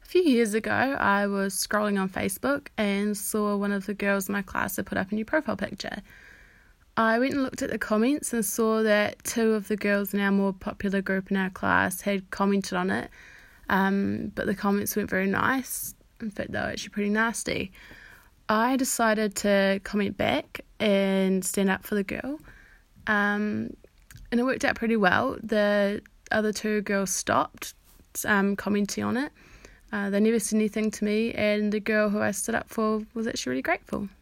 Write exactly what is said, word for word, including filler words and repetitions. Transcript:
few years ago, I was scrolling on Facebook and saw one of the girls in my class had put up a new profile picture. I went and looked at the comments and saw that two of the girls in our more popular group in our class had commented on it, um, but the comments weren't very nice. In fact, they were actually pretty nasty. I decided to comment back and stand up for the girl, um, and it worked out pretty well. The other two girls stopped um, commenting on it. Uh, they never said anything to me, and the girl who I stood up for was actually really grateful.